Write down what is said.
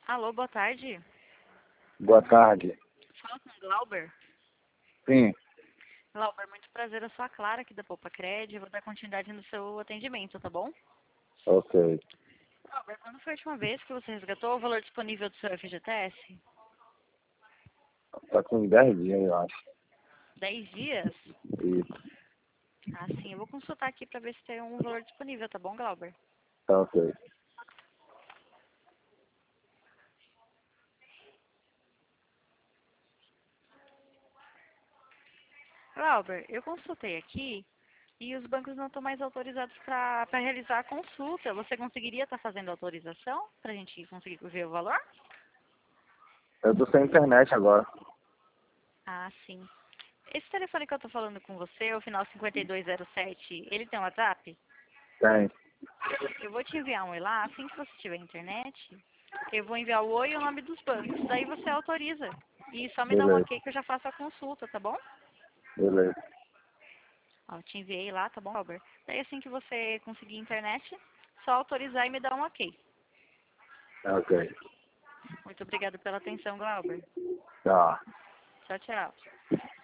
Alô, boa tarde. Boa tarde. Fala com o Glauber. Sim, Glauber, muito prazer. Eu sou a Clara aqui da Poupa Cred. Eu vou dar continuidade no seu atendimento, tá bom? ok. Glauber, quando foi a última vez que você resgatou o valor disponível do seu FGTS? Tá com 10 dias, eu acho. 10 dias? Isso, Ah, sim. Eu vou consultar aqui pra ver se tem um valor disponível, tá bom, Glauber? tá ok. Glauber, eu consultei aqui e os bancos não estão mais autorizados para realizar a consulta. Você conseguiria estar fazendo autorização para a gente conseguir ver o valor? Eu tô sem internet agora. Ah, sim. Esse telefone que eu tô falando com você, o final 5207, ele tem WhatsApp? Tem, Eu vou te enviar um oi lá, assim que você tiver internet, eu vou enviar o oi e o nome dos bancos. Daí você autoriza. E só me dá um beleza, ok que eu já faço a consulta, tá bom? beleza. Ó, eu te enviei lá, tá bom, Albert? Daí assim que você conseguir internet, só autorizar e me dar um ok. Tá ok. Muito obrigada pela atenção, Glauber. Tá. Tchau, tchau.